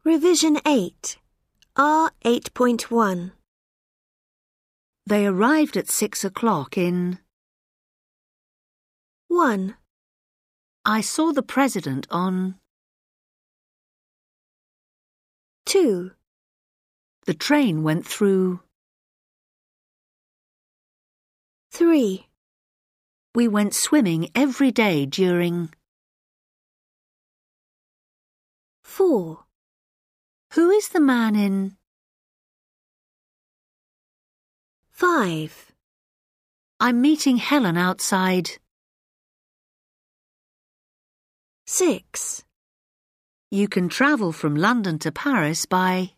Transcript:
Revision 8, R 8.1. They arrived at 6 o'clock in... 1. I saw the president on... 2. The train went through... 3. We went swimming every day during... 4. Who is the man in... 5. I'm meeting Helen outside... 6. You can travel from London to Paris by...